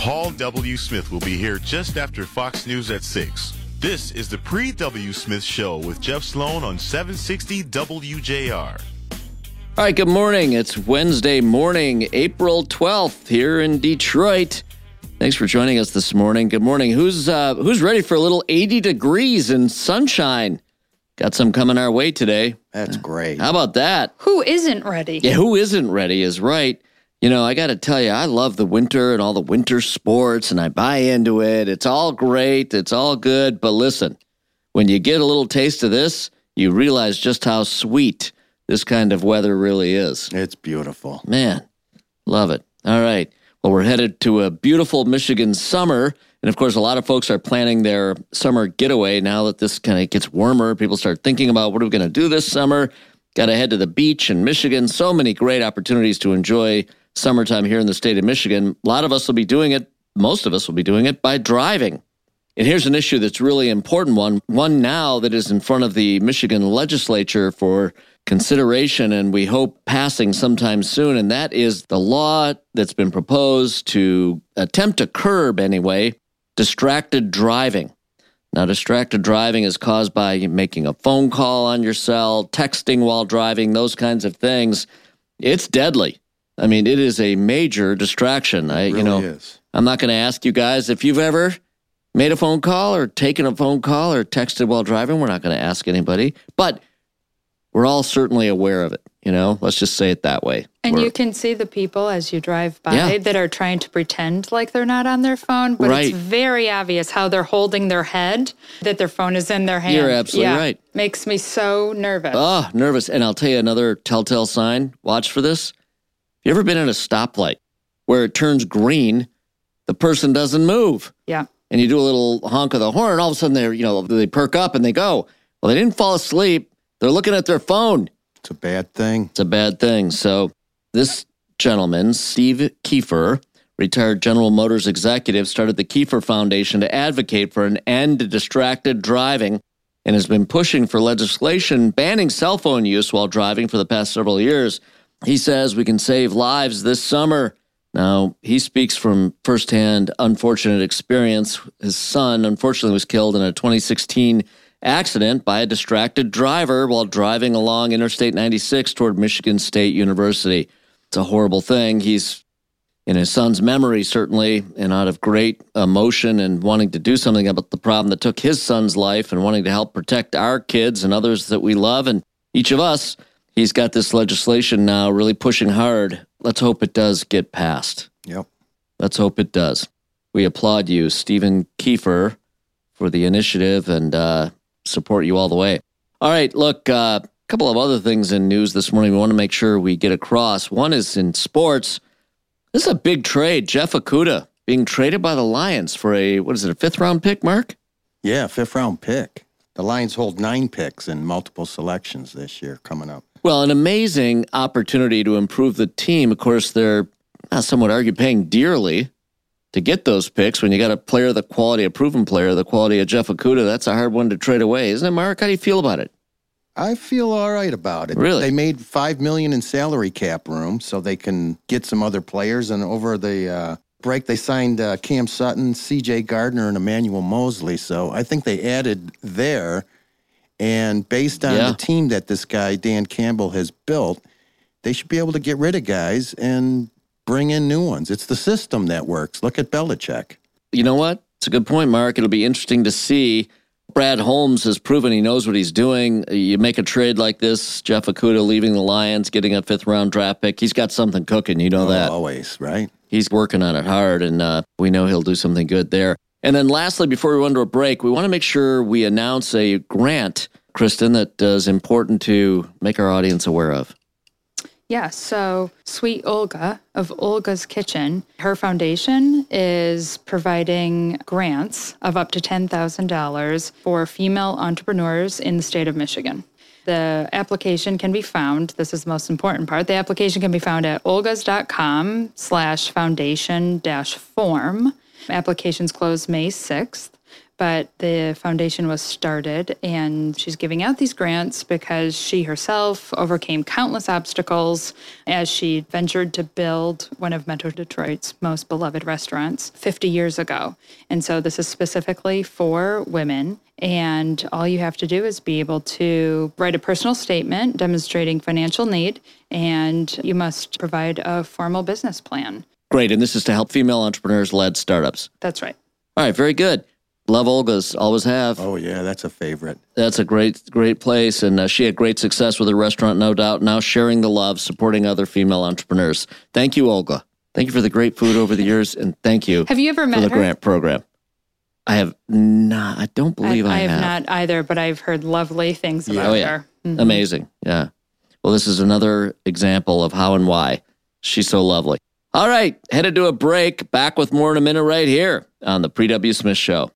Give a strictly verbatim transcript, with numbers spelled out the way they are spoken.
Paul W. Smith will be here just after Fox News at six. This is the Pre-W. Smith Show with Jeff Sloan on seven sixty W J R. All right, good morning. It's Wednesday morning, April twelfth here in Detroit. Thanks for joining us this morning. Good morning. Who's uh, who's ready for a little eighty degrees and sunshine? Got some coming our way today. That's great. How about that? Who isn't ready? Yeah, who isn't ready is right. You know, I got to tell you, I love the winter and all the winter sports, and I buy into it. It's all great. It's all good. But listen, when you get a little taste of this, you realize just how sweet this kind of weather really is. It's beautiful. Man, love it. All right. Well, we're headed to a beautiful Michigan summer. And, of course, a lot of folks are planning their summer getaway now that this kind of gets warmer. People start thinking about what are we going to do this summer. Got to head to the beach in Michigan. So many great opportunities to enjoy summertime here in the state of Michigan. A lot of us will be doing it. Most of us will be doing it by driving. And here's an issue that's really important one, one now that is in front of the Michigan legislature for consideration and we hope passing sometime soon, and that is the law that's been proposed to attempt to curb, anyway, distracted driving. Now, distracted driving is caused by making a phone call on your cell, texting while driving, those kinds of things. It's deadly. I mean, it is a major distraction. I, It really you know, is. I'm not going to ask you guys if you've ever made a phone call or taken a phone call or texted while driving. We're not going to ask anybody, but we're all certainly aware of it. You know, let's just say it that way. And We're- you can see the people as you drive by Yeah. that are trying to pretend like they're not on their phone, but Right. it's very obvious how they're holding their head, that their phone is in their hand. You're absolutely Yeah. right. Makes me so nervous. Oh, nervous. And I'll tell you another telltale sign. Watch for this. You ever been in a stoplight where it turns green, the person doesn't move, Yeah. and you do a little honk of the horn, and all of a sudden they, you know, they perk up and they go. Well, they didn't fall asleep. They're looking at their phone. It's a bad thing. It's a bad thing. So this gentleman, Steve Kiefer, retired General Motors executive, started the Kiefer Foundation to advocate for an end to distracted driving and has been pushing for legislation banning cell phone use while driving for the past several years. He says we can save lives this summer. Now, he speaks from firsthand unfortunate experience. His son, unfortunately, was killed in a twenty sixteen accident by a distracted driver while driving along Interstate ninety-six toward Michigan State University. It's a horrible thing. He's in his son's memory, certainly, and out of great emotion and wanting to do something about the problem that took his son's life and wanting to help protect our kids and others that we love and each of us. He's got this legislation now really pushing hard. Let's hope it does get passed. Yep. Let's hope it does. We applaud you, Stephen Kiefer, for the initiative and uh, support you all the way. All right, look, a uh, couple of other things in news this morning we want to make sure we get across. One is in sports. This is a big trade. Jeff Okudah being traded by the Lions for a, what is it, a fifth-round pick, Mark? Yeah, fifth round pick. The Lions hold nine picks in multiple selections this year coming up. Well, an amazing opportunity to improve the team. Of course, they're, uh, some would argue, paying dearly to get those picks. When you got a player, the quality, a proven player, the quality of Jeff Okudah, that's a hard one to trade away. Isn't it, Mark? How do you feel about it? I feel all right about it. Really? They made five million dollars in salary cap room so they can get some other players. And over the uh, break, they signed uh, Cam Sutton, C J Gardner, and Emmanuel Mosley. So I think they added there. And based on Yeah. the team that this guy, Dan Campbell, has built, they should be able to get rid of guys and bring in new ones. It's the system that works. Look at Belichick. You know what? It's a good point, Mark. It'll be interesting to see. Brad Holmes has proven he knows what he's doing. You make a trade like this, Jeff Okudah leaving the Lions, getting a fifth-round draft pick. He's got something cooking. You know Oh, that. always, right? He's working on it hard, and uh, we know he'll do something good there. And then lastly, before we run to a break, we want to make sure we announce a grant, Kristen, that uh, is important to make our audience aware of. Yeah, so Sweet Olga of Olga's Kitchen, her foundation is providing grants of up to ten thousand dollars for female entrepreneurs in the state of Michigan. The application can be found, this is the most important part, the application can be found at olgas.com slash foundation dash form. Applications close May sixth. but the foundation was started, and she's giving out these grants because she herself overcame countless obstacles as she ventured to build one of Metro Detroit's most beloved restaurants fifty years ago. And so this is specifically for women. And all you have to do is be able to write a personal statement demonstrating financial need, and you must provide a formal business plan. Great. And this is to help female entrepreneurs-led startups. That's right. All right. Very good. Love Olga's. Always have. Oh, yeah, that's a favorite. That's a great, great place. And uh, she had great success with her restaurant, no doubt. Now sharing the love, supporting other female entrepreneurs. Thank you, Olga. Thank you for the great food over the years. And thank you Have you ever met for the her? grant program. I have not. I don't believe I, I, I have. have not either, but I've heard lovely things about Oh, yeah. her. Mm-hmm. Amazing. Yeah. Well, this is another example of how and why she's so lovely. All right. Headed to a break. Back with more in a minute right here on the Pre W. Smith Show.